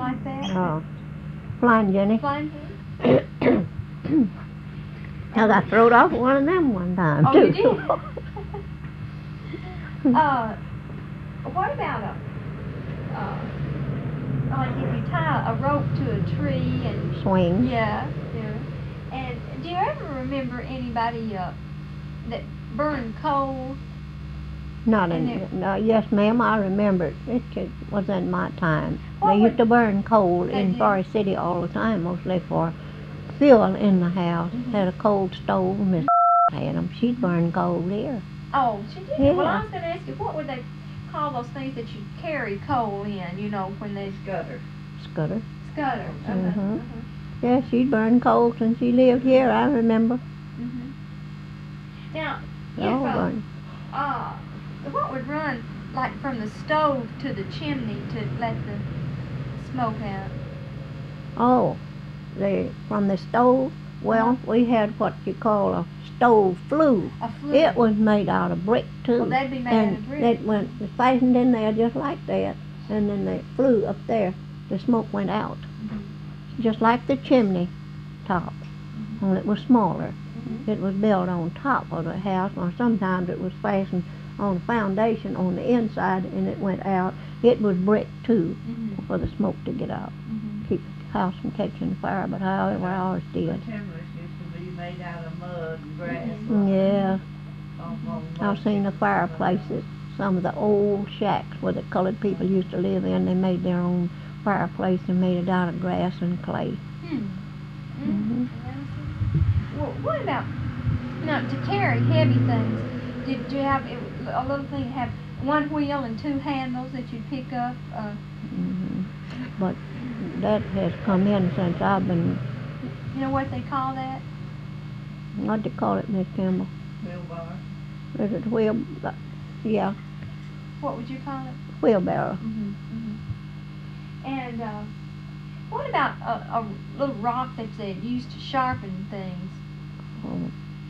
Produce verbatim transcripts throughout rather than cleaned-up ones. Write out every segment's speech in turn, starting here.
like that? Oh, Flying Jenny. Flying Jenny? I got thrown off one of them one time, Oh, too. you did? uh, what about a, uh, like if you tie a rope to a tree and... Swing. Yeah, yeah. And do you ever remember anybody uh, that burned coal? Not And in, it- no, yes, ma'am, I remember it. It just was in my time. What They would- used to burn coal They in did? Forest City all the time, mostly for fuel in the house. Mhm. Had a coal stove, Miss had 'em. She'd burn coal there. Oh, she did? Yeah. Well, I was going to ask you, what would they call those things that you carry coal in, you know, when they... Gutter. Scudder. Scudder. Uh-huh. Mhm. Uh-huh. Yeah, she'd burn coal since she lived here, I remember. Mm-hmm. Now, They if, all uh, burned. uh, what would run, like, from the stove to the chimney to let the smoke out? Oh, they, from the stove? Well, we had what you call a stove flue. A flue? It was made out of brick, too. Well, they'd be made and out of brick. it went fastened in there just like that, and then they flew up there. The smoke went out, Mm-hmm. just like the chimney top, Mhm. only it was smaller. Mhm. It was built on top of the house, or sometimes it was fastened on the foundation on the inside, and it went out. It was brick, too, Mhm. for the smoke to get out, Mhm. keep the house from catching fire, but however ours The did. timbers used to be made out of mud and grass. Mhm. Yeah, All on I've mud. seen the fireplaces, some of the old shacks where the colored people used to live in. They made their own fireplace and made it out of grass and clay. Hmm. Mhm. Well, what about, now, to carry heavy things, did you have it, a little thing have one wheel and two handles that you'd pick up? Uh, Mhm. But that has come in since I've been, you know what they call that? what do you call it, Miss Campbell? Wheelbarrow. Is it wheel, uh, yeah, What would you call it? wheelbarrow. Mm-hmm. Mm-hmm. And uh, what about a, a little rock that's uh, used to sharpen things? Oh.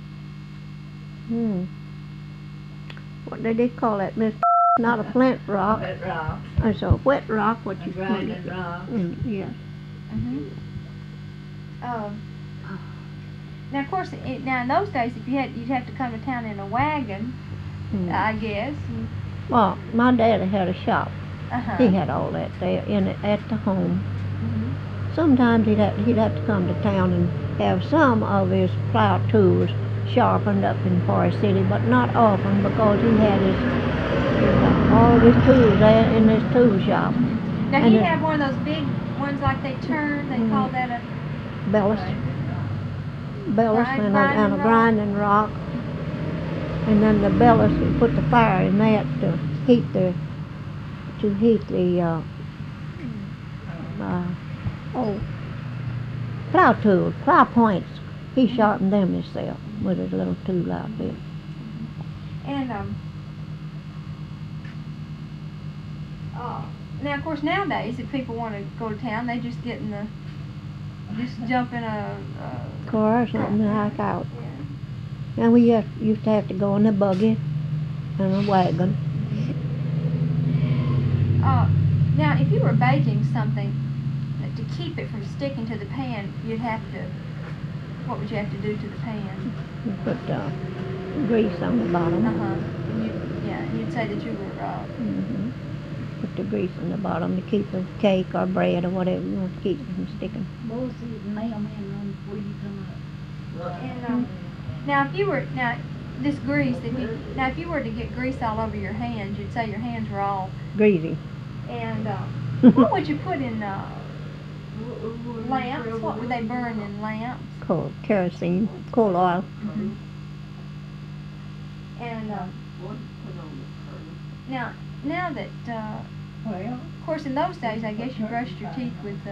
Hmm. What did they call that, Miss? Not a flint rock. Wet rock. It's a wet rock, what A you call grinding it. rock. Mm, yeah. Mm-hmm. Um, now, of course, it, now in those days, if you had, you'd have to come to town in a wagon, Mm. I guess. Well, my daddy had a shop. Uh-huh. He had all that there in it at the home. Mm-hmm. Sometimes he'd have, he'd have to come to town and have some of his plow tools sharpened up in Forest City, but not often because he had his, his all his tools there in his tool shop. Now, And he'd it- have one of those big ones like they turn, they Mhm. call that a... Bellis, bellis Grind- and, a, and a grinding rock. grinding rock. And then the bellis, he put the fire in that to heat the, to heat the, uh, uh, oh, plow tools, plow points. He sharpened them himself with his little tool out there. And, um... Uh, now, of course, nowadays, if people want to go to town, they just get in the... Just jump in a... a Car or something like out. yeah. And we used, used to have to go in a buggy and a wagon. Uh, now, if you were baking something, uh, to keep it from sticking to the pan, you'd have to, what would you have to do to the pan? You put uh, grease on the bottom. Uh-huh. And you, yeah, and you'd say that you were, uh, hmm Put the grease on the bottom to keep the cake or bread or whatever you want to keep it from sticking. and, um, now if you were, now, this grease, if you, now if you were to get grease all over your hands, you'd say your hands were all, Greasy. and, uh, what would you put in, uh, lamps? What would they burn in lamps? Coal, kerosene, coal oil. Mm-hmm. And, um, now, now that, uh, Well, of course, in those days, I guess you brushed your teeth with, uh,